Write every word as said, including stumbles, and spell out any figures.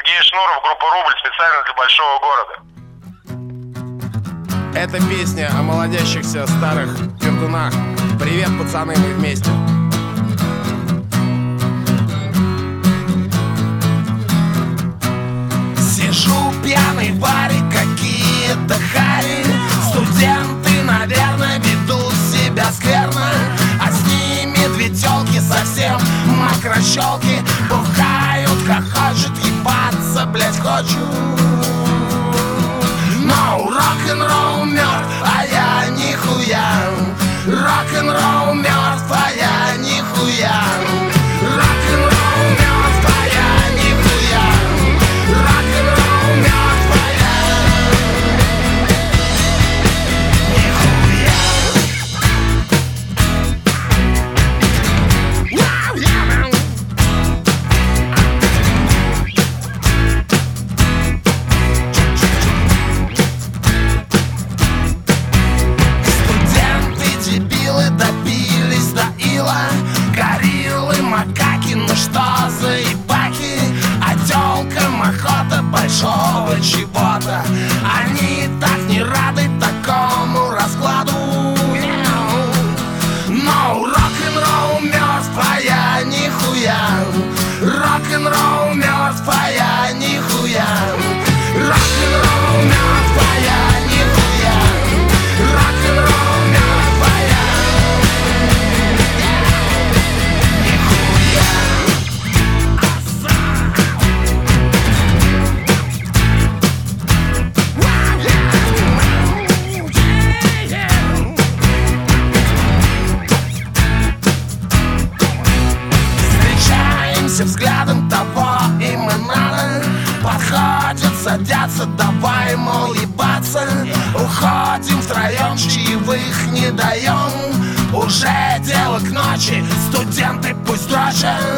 Сергей Шнуров, группа «Рубль», специально для большого города. Это песня о молодящихся старых пердунах. Привет, пацаны, мы вместе. Сижу пьяный в баре, какие-то хари. Студенты, наверное, ведут себя скверно, а с ними две тёлки совсем мокрощёлки. Бухают, хохочут, ебаться, блять, хочу. Но рок-н-ролл мёртв, а я нихуя. Рок-н-ролл мёртв, а я нихуя. Рок-н-ролл мёртв, а я нихуя. Рок-н-ролл мёртв, а я нихуя. Добились до ила, гориллы, макаки, ну что за ебаки? А тёлкам охота большого чего-то. Они так не рады такому раскладу. Но рок-н-ролл мёртв, а я нихуя. Рок-н-ролл мёртв, а я нихуя. Рок-н-ролл мёртв, а я нихуя. Рок-н-ролл мёртв, а я взглядом того им и надо. Подходят, садятся, давай, мол, ебаться. Уходим втроем, чаевых не даем. Уже дело к ночи, студенты пусть дрочат.